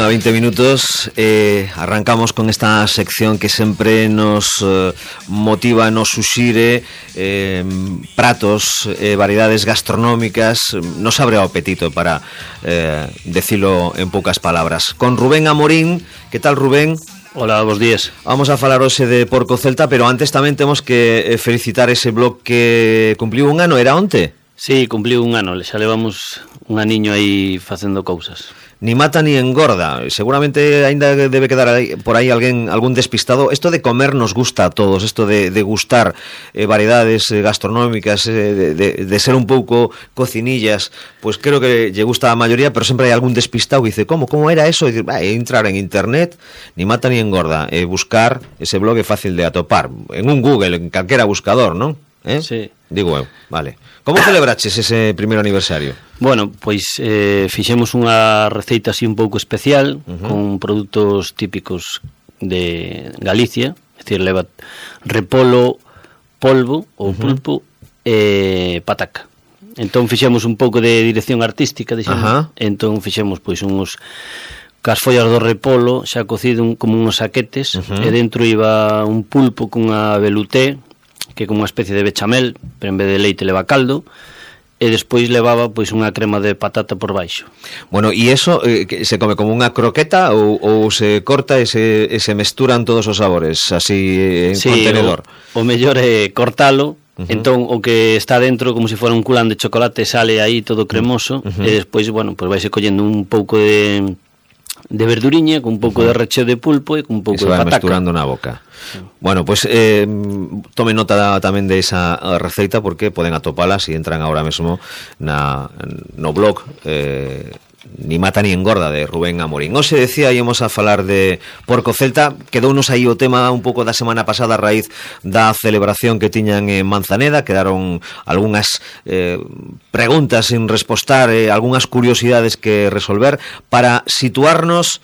20 minutos. Arrancamos con esta sección que sempre nos motiva, nos suxire pratos, variedades gastronómicas, nos abre o apetito para decilo en poucas palabras. Con Rubén Amorín. Que tal, Rubén? Hola, bos días. Vamos a falar hoxe de Porco Celta, pero antes tamén temos que felicitar ese blog que cumpliu un ano, era onte? Sí, cumpliu un ano, xa levamos un aniño aí facendo cousas. Ni mata ni engorda. Seguramente ainda debe quedar por aí algún despistado. Esto de comer nos gusta a todos, esto de gustar variedades gastronómicas, de ser un pouco cocinillas, pues creo que lle gusta a maioría, pero sempre hai algún despistado que dice, ¿cómo era eso? E dice, entrar en internet, ni mata ni engorda, buscar ese blog é fácil de atopar, en un Google, en calquera buscador, non? Sí. Digo eu, vale. Como celebraches ese primeiro aniversario? Bueno, pois fixemos unha receita así un pouco especial, con produtos típicos de Galicia, é dicir, leva repolo, polvo ou pulpo e pataca. Entón fixemos un pouco de dirección artística, dixemos. Entón fixemos pois uns cas follas do repolo xa cocido como uns saquetes, e dentro iba un pulpo cunha veluté, que é como unha especie de bechamel, pero en vez de leite leva caldo, e despois levaba pois unha crema de patata por baixo. Bueno, e iso se come como unha croqueta ou se corta e se mesturan todos os sabores así en contenedor? O mellor é cortalo, entón o que está dentro como se fora un culán de chocolate sale aí todo cremoso, e despois, bueno, pois vaise collendo un pouco de verduriña, con un pouco de recheo de pulpo e con un pouco de pataca. E se vai mesturando na boca. Bueno, pues tome nota tamén de esa receita, porque poden atopala se entran ahora mesmo no blog Ni mata ni engorda, de Rubén Amorín. Hoxe decía, íamos a falar de Porco Celta. Quedounos aí o tema un pouco da semana pasada a raíz da celebración que tiñan en Manzaneda. Quedaron algunhas preguntas sin respostar, algunhas curiosidades que resolver. Para situarnos,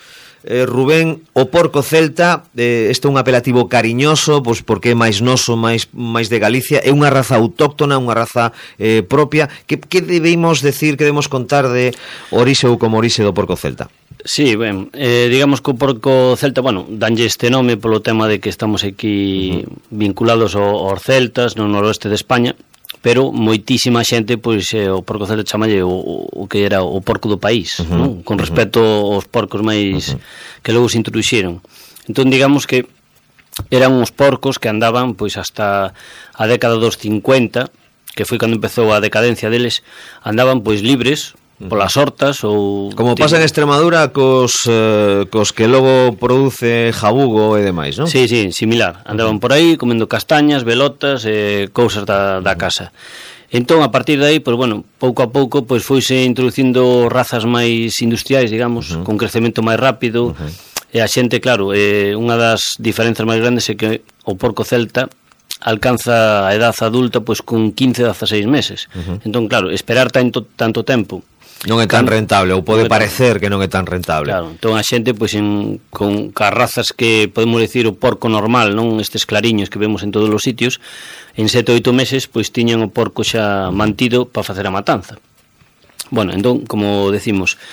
Rubén, o Porco Celta, este é un apelativo cariñoso, pois porque é máis noso, máis de Galicia, é unha raza autóctona, unha raza propia. Que debemos decir, que debemos contar de orixe ou como orixe do Porco Celta? Sí, ben, digamos que o Porco Celta, bueno, danlle este nome polo tema de que estamos aquí vinculados aos celtas no noroeste de España, pero moitísima xente, pois, o Porco Celta chamalle o que era o porco do país, non? Con respecto aos porcos máis que logo se introduxeron. Entón, digamos que eran uns porcos que andaban, pois, hasta a década dos 50, que foi cando empezou a decadencia deles, andaban, pois, libres polas hortas ou... Como pasa en Extremadura cos que logo produce jabugo e demais, non? Sí, similar. Andaban por aí comendo castañas, velotas e cousas da casa. Entón, a partir de aí, pois, bueno, pouco a pouco, pois, foise introducindo razas máis industriais, digamos, con crecemento máis rápido, e a xente, claro, unha das diferenzas máis grandes é que o Porco Celta alcanza a edad adulta pois con 15 a 16 meses. Entón, claro, esperar tanto tempo non é tan rentable, ou pode parecer que non é tan rentable. Claro, entón a xente pois con razas que podemos decir o porco normal, non estes clariños que vemos en todos os sitios, en 7 ou 8 meses pois tiñan o porco xa mantido para facer a matanza. Bueno, entón, como decimos,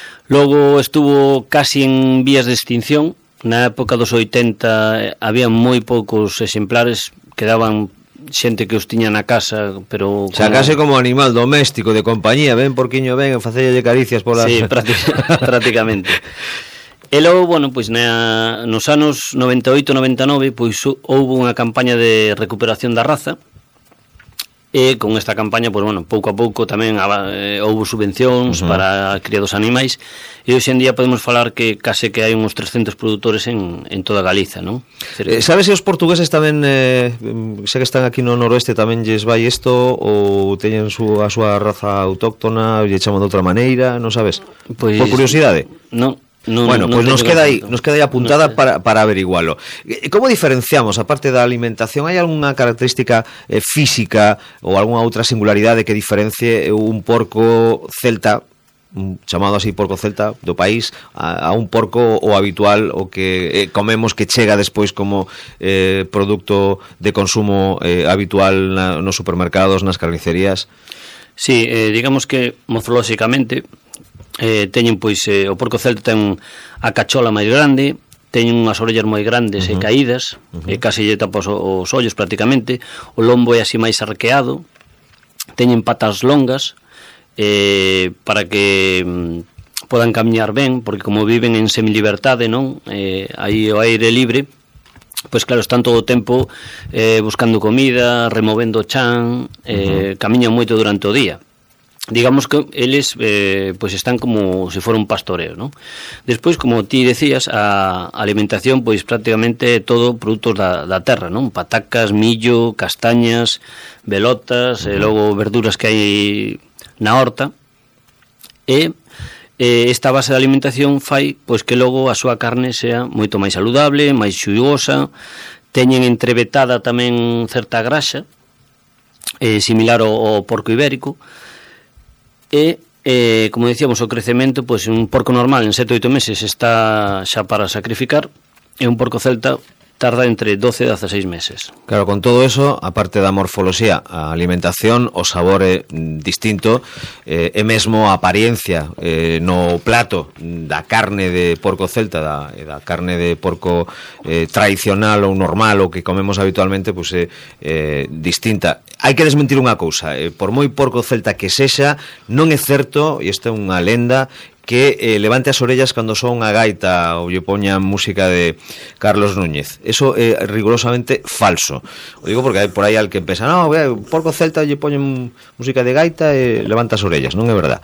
logo estuvo casi en vías de extinción. Na época dos 80 había moi poucos exemplares, quedaban xente que os tiña na casa, pero... Xa case como animal doméstico de compañía, ven porquiño, ven, facelle caricias polas... Sí, prácticamente. E logo, bueno, pois nos anos 98-99, pois houve unha campaña de recuperación da raza, e con esta campaña, pois, bueno, pouco a pouco tamén houve subvencións para a cría dos animais, e hoxe en día podemos falar que case que hai uns 300 produtores en toda Galiza, non? Sabes se os portugueses tamén, xa que están aquí no noroeste, tamén lles vai isto, ou teñen a súa raza autóctona, lle chaman de outra maneira, non sabes? Pois, por curiosidade? Non. Bueno, pues nos queda aí apuntada para averigualo. Como diferenciamos, aparte da alimentación, hai algunha característica física ou algunha outra singularidade que diferencie un porco celta, chamado así Porco Celta, do país, a un porco o habitual, o que comemos, que chega despois como produto de consumo habitual nos supermercados, nas carnicerías? Sí, digamos que morfolóxicamente teñen, pois, o porco celta ten a cachola máis grande, teñen unhas orellas moi grandes e caídas, casi lle tapa os ollos prácticamente, o lombo é así máis arqueado, teñen patas longas, para que podan camiñar ben, porque como viven en semiliberdade, non? Aí o aire libre, pois claro, están todo o tempo buscando comida, removendo o chan, camiñan moito durante o día. Digamos que eles pois están como se fora un pastoreo, non? Despois, como ti decías, a alimentación pois prácticamente todo produtos da terra, non? Patacas, millo, castañas, velotas, e logo verduras que hai na horta. E esta base de alimentación fai pois que logo a súa carne sea moito máis saludable, máis xugosa, teñen entrevetada tamén certa graxa, similar ao porco ibérico. E, como decíamos, o crecemento, pois un porco normal en 7 ou 8 meses está xa para sacrificar, e un porco celta tarda entre 12 e 16 meses. Claro, con todo eso, aparte da morfoloxía, a alimentación, o sabor é distinto, e mesmo a apariencia no plato da carne de porco celta, da carne de porco tradicional ou normal, o que comemos habitualmente, pois é distinta. Hai que desmentir unha cousa, por moi porco celta que sexa, non é certo, e esta é unha lenda, que levante as orellas cando son unha gaita ou lle poña música de Carlos Núñez. Eso é rigurosamente falso. O digo porque hai por aí al que pensa, no, porco celta lle poñen música de gaita e levanta as orellas, non é verdad.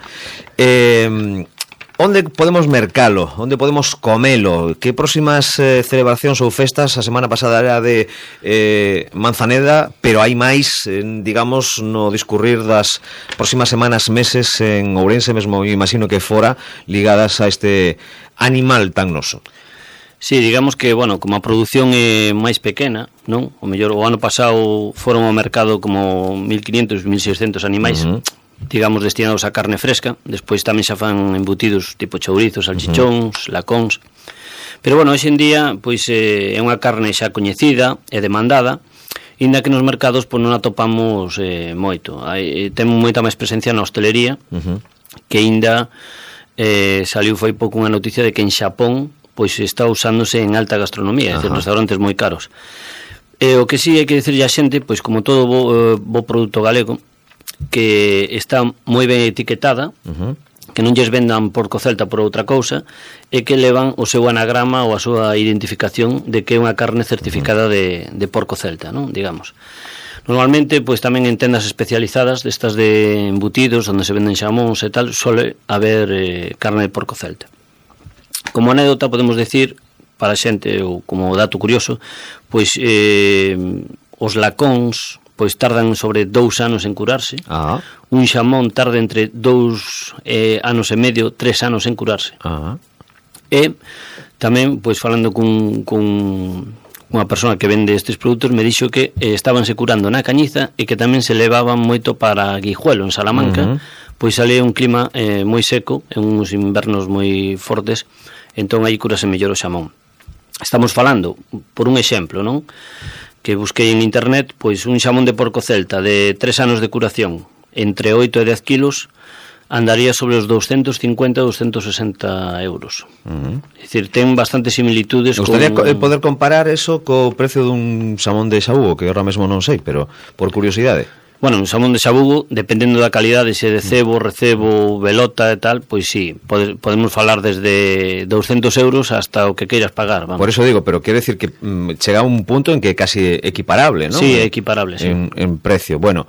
Onde podemos mercalo? Onde podemos comelo? Que próximas celebracións ou festas? A semana pasada era de Manzaneda, pero hai máis, digamos, no discurrir das próximas semanas, meses en Ourense, mesmo imagino que fora, ligadas a este animal tan noso. Sí, digamos que, bueno, como a produción é máis pequena, non? O mellor, o ano pasado foron ao mercado como 1.500, 1.600 animais, digamos, destinados a carne fresca. Despois tamén xa fan embutidos tipo chourizos, salchichóns, lacóns. Pero, bueno, hoxe en día, pois, é unha carne xa coñecida e demandada, inda que nos mercados pois, non atopamos moito. Temos moita máis presencia na hostelería, que inda saliu foi pouco unha noticia de que en Xapón pois está usándose en alta gastronomía, é dicir, restaurantes moi caros. O que sí hai que dicirlle a xente, pois como todo bo produto galego, que está moi ben etiquetada, que non lles vendan porco celta por outra cousa, e que levan o seu anagrama ou a súa identificación de que é unha carne certificada de porco celta, non? Digamos. Normalmente, pois tamén en tendas especializadas destas de embutidos, onde se venden xamóns e tal, suele haber carne de porco celta. Como anécdota podemos decir, para a xente, ou como dato curioso, pois os lacóns pois tardan sobre 2 anos en curarse. Un xamón tarda entre 2 anos e medio, 3 anos en curarse. E tamén, pois falando cunha persona que vende estes produtos, me dixo que estabanse curando na Cañiza e que tamén se levaban moito para Guijuelo, en Salamanca, pois ali un clima moi seco, en uns invernos moi fortes, entón aí curase mellor o xamón. Estamos falando, por un exemplo, non? Que busquei en internet, pois un xamón de porco celta de 3 anos de curación, entre 8 e 10 kilos, andaría sobre os 250 ou 260 euros. É dicir, ten bastantes similitudes. Me gustaría poder comparar eso co precio dun xamón de xabugo, que ahora mesmo non sei, pero por curiosidade. Bueno, un xamón de xabugo, dependendo da calidade, se de cebo, recebo, velota e tal, pois sí, podemos falar desde 200 euros hasta o que queiras pagar. Vamos. Por eso digo, pero quere decir que chega a un punto en que é casi equiparable, ¿no? Sí, é equiparable, sí. En precio. Bueno,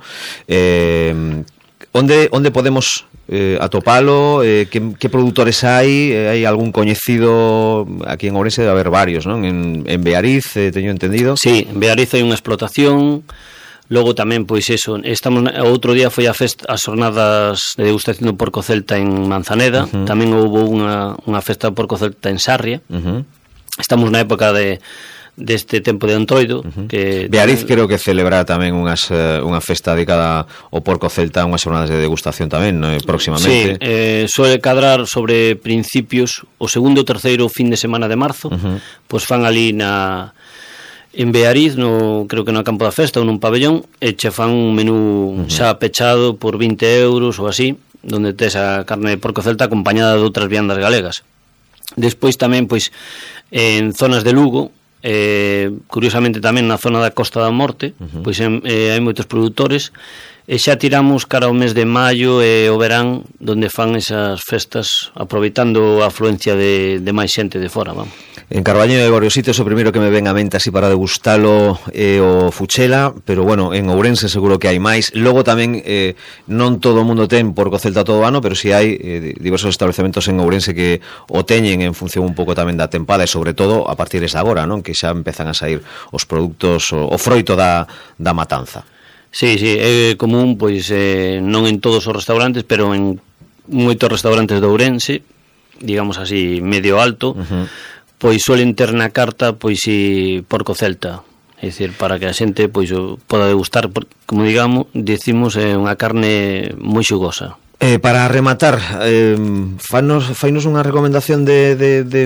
onde podemos atopalo? Que produtores hai? Hai algún coñecido? Aquí en Ourense debe haber varios, non? En Beariz, teño entendido. Sí, en Beariz hai unha explotación. Logo tamén, pois eso, outro día foi as jornadas de degustación do porco celta en Manzaneda, tamén houve unha festa do porco celta en Sarria. Estamos na época deste tempo de Entroido, que Beariz creo que celebrará tamén unha festa dedicada ao porco celta, unhas jornadas de degustación tamén, próximamente. Sí, suele cadrar sobre principios, o segundo ou terceiro fin de semana de marzo, pois fan ali en Beariz, creo que no campo da festa ou nun pabellón, e che fan un menú xa pechado por 20 euros ou así, donde tes a carne de porco celta acompañada de outras viandas galegas. Despois tamén, pois, en zonas de Lugo, curiosamente tamén na zona da Costa da Morte, pois hai moitos produtores, e xa tiramos cara ao mes de maio e o verán, donde fan esas festas aproveitando a afluencia de máis xente de fora, vamos. En Carballiño e varios sitios, o primeiro que me ven a mente así para degustalo é o fuchela, pero bueno, en Ourense seguro que hai máis. Logo tamén non todo o mundo ten porco celta todo o ano, pero si hai diversos establecementos en Ourense que o teñen en función un pouco tamén da tempada e sobre todo a partir de agora, non? Que xa empezan a sair os produtos, o froito da matanza. Sí, é común, pois non en todos os restaurantes, pero en moitos restaurantes de Ourense, digamos así, medio alto, pois suelen ter na carta pois si porco celta, é dicir, para que a xente pois poda degustar, como decimos, é unha carne moi xugosa. Para rematar, fainos unha recomendación de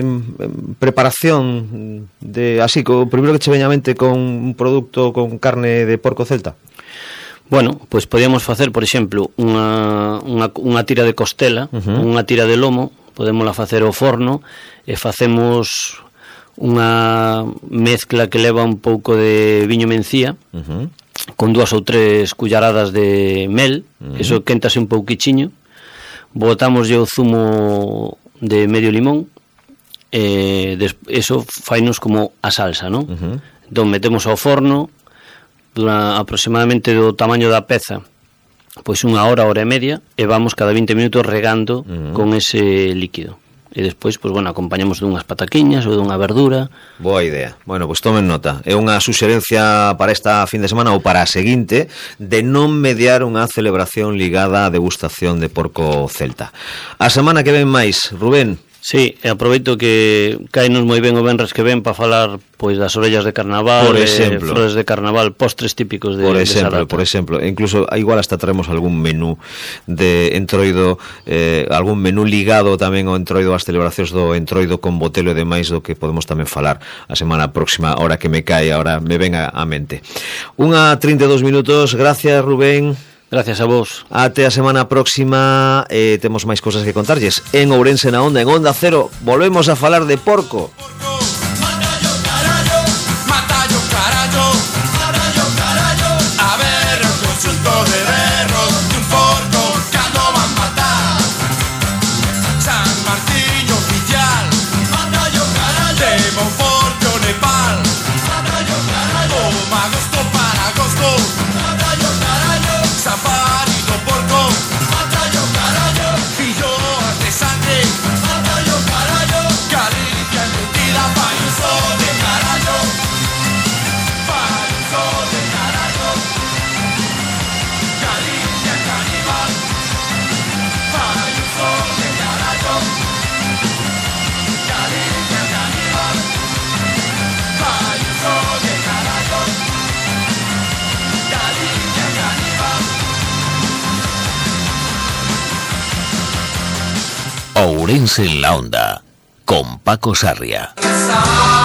preparación de así, o primeiro que che veña a mente con un produto con carne de porco celta. Bueno, pois podíamos facer, por exemplo, unha tira de costela, unha tira de lomo, podémola facer ao forno e facemos unha mezcla que leva un pouco de viño mencía, con 2 ou 3 cullaradas de mel, eso quéntase un pouquichiño, botámoslle o zumo de medio limón, e eso fainos como a salsa, non? Entón metemos ao forno, aproximadamente do tamaño da peza, pois 1 hora, hora e media, e vamos cada 20 minutos regando con ese líquido. E despois, pois bueno, acompañamos dunhas pataquiñas ou dunha verdura. Boa idea. Bueno, pois tomen nota. É unha suxerencia para esta fin de semana ou para a seguinte de non mediar unha celebración ligada á degustación de porco celta. A semana que ven máis, Rubén. Sí, e aproveito que caenos moi ben o venres que ven para falar pois das orellas de carnaval, por exemplo, flores de carnaval, postres típicos de esa data. Por exemplo, incluso igual hasta traemos algún menú de entroido, algún menú ligado tamén ao entroido, ás celebracións do entroido con botelo e demais, do que podemos tamén falar a semana próxima, ahora que me cae, ahora me ven a mente. 1:32 minutos, gracias Rubén. Gracias a vos. Até a semana próxima, temos máis cousas que contarlles. En Ourense na Onda, en Onda Cero, volvemos a falar de porco. Ourense en la Onda, con Paco Sarria.